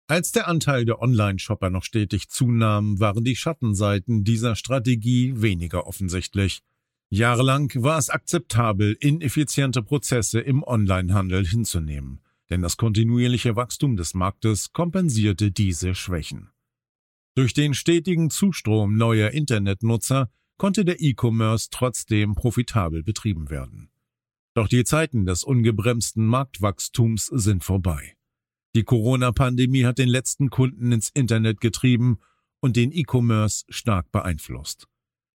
Als der Anteil der Online-Shopper noch stetig zunahm, waren die Schattenseiten dieser Strategie weniger offensichtlich. Jahrelang war es akzeptabel, ineffiziente Prozesse im Onlinehandel hinzunehmen, denn das kontinuierliche Wachstum des Marktes kompensierte diese Schwächen. Durch den stetigen Zustrom neuer Internetnutzer konnte der E-Commerce trotzdem profitabel betrieben werden. Doch die Zeiten des ungebremsten Marktwachstums sind vorbei. Die Corona-Pandemie hat den letzten Kunden ins Internet getrieben und den E-Commerce stark beeinflusst.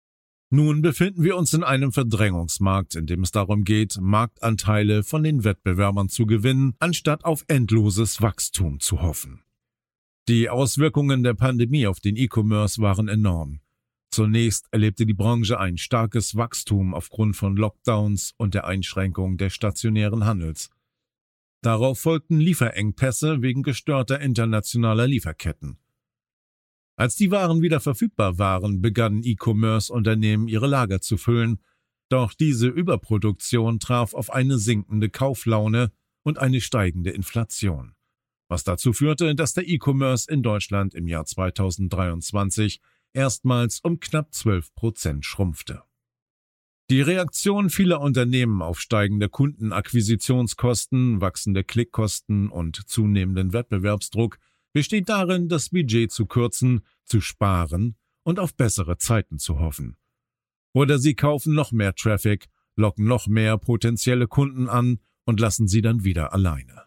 Nun befinden wir uns in einem Verdrängungsmarkt, in dem es darum geht, Marktanteile von den Wettbewerbern zu gewinnen, anstatt auf endloses Wachstum zu hoffen. Die Auswirkungen der Pandemie auf den E-Commerce waren enorm. Zunächst erlebte die Branche ein starkes Wachstum aufgrund von Lockdowns und der Einschränkung des stationären Handels. Darauf folgten Lieferengpässe wegen gestörter internationaler Lieferketten. Als die Waren wieder verfügbar waren, begannen E-Commerce-Unternehmen ihre Lager zu füllen, doch diese Überproduktion traf auf eine sinkende Kauflaune und eine steigende Inflation, was dazu führte, dass der E-Commerce in Deutschland im Jahr 2023 erstmals um knapp 12% schrumpfte. Die Reaktion vieler Unternehmen auf steigende Kundenakquisitionskosten, wachsende Klickkosten und zunehmenden Wettbewerbsdruck besteht darin, das Budget zu kürzen, zu sparen und auf bessere Zeiten zu hoffen. Oder sie kaufen noch mehr Traffic, locken noch mehr potenzielle Kunden an und lassen sie dann wieder alleine.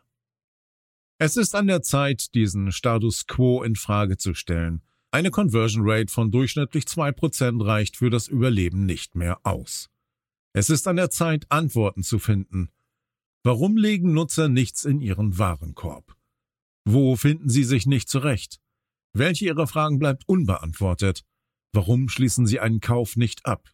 Es ist an der Zeit, diesen Status quo in Frage zu stellen. Eine Conversion Rate von durchschnittlich 2% reicht für das Überleben nicht mehr aus. Es ist an der Zeit, Antworten zu finden. Warum legen Nutzer nichts in ihren Warenkorb? Wo finden sie sich nicht zurecht? Welche ihrer Fragen bleibt unbeantwortet? Warum schließen sie einen Kauf nicht ab?